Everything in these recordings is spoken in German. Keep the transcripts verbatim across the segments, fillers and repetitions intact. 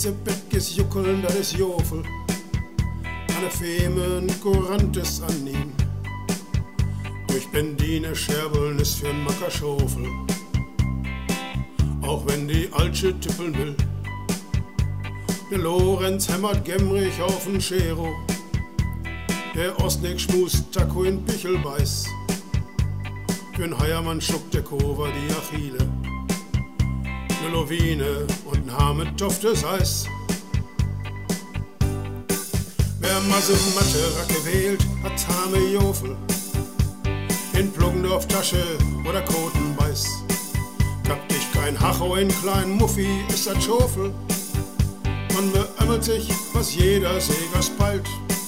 ze Bettges juckeln, dat is Jofel. Anne Femen, Kurantes an ihm. Durch Bendine scherbeln ist für'n Macker Schofel. Auch wenn die Altsche tippeln will. Der Lorenz hämmert gämrig auf'n Schero. Der Osnik schmust Taco in Pichelbeiß. Für'n Heiermann schuckt der Kova die Achille. Ne Lowine und n Haar mit Toftes Eis. Wer Masse Matte Racke wählt, hat zahme Jofel. In Pluggendorf Tasche oder Kotenbeiß. Gab dich kein Hacho in klein Muffi, ist dat Schofel. Man beömmelt sich, was jeder Segers peilt.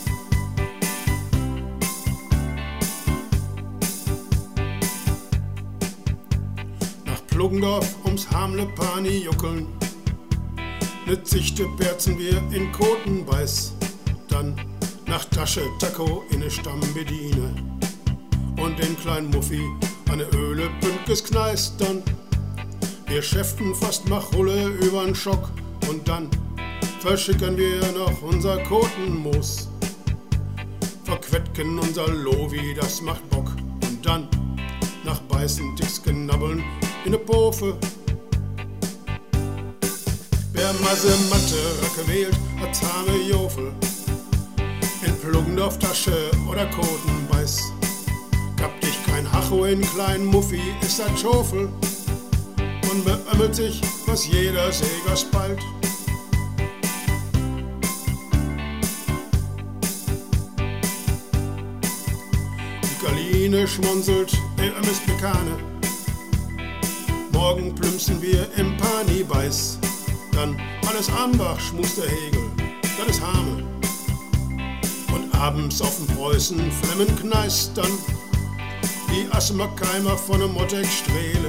Nach Pluggendorf ums Hamle Pani juckeln. Ne Zichte perzen wir in Kotenbeiß. Dann nach Tasche Taco in ne Stammbediene. Und den kleinen Muffi an ne Öle Pünktges Kneist dann. Wir schäften fast Machulle übern Schock und dann verschicken wir noch unser Kotenmoos. Verquetken unser Lovi, das macht Bock. Und dann nach Beißen dicks genabbeln in ne Pofe. Wer Masse Matte Racke wählt, hat zahme Jofel. In Pluggendorf Tasche oder Kotenbeiß. Gab dich kein Hacho in klein Muffi, ist dat Schofel. Man beömmelt sich, was jeder Segers peilt. Die Galine schmunzelt, der Ömmes Bekane. Morgen plümpsen wir im Pani-Beiß. Dann alles Ambach schmust der Hegel, das ist Hame. Und abends auf'n Preußen Flemmen kneistern. Die Assemerkeimer von ne Mottek Strehle.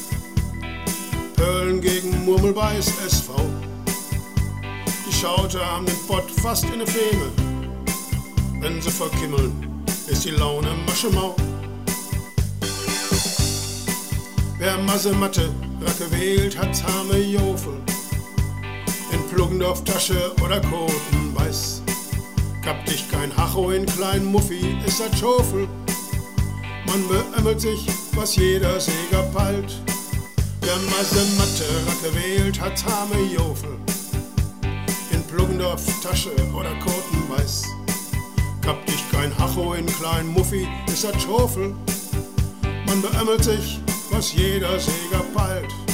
Pöllen gegen Murmelbeiß S V. Die Schauter haben den Pott fast in ne Feme. Wenn sie verkimmeln, ist die Laune Maschemau. Wer Masse Matte Racke wählt, hat zahme Jofel. In Pluggendorf Tasche oder Kotenbeiß. Gab dich kein Hacho in klein Muffi, ist dat Schofel. Man beömmelt sich, was jeder Seger peilt. Wer Masse Matte Racke wählt, hat zahme Jofel. In Pluggendorf Tasche oder Kotenbeiß. Gab dich kein Hacho in klein Muffi, ist dat Schofel. Man beömmelt sich, was jeder Seger peilt.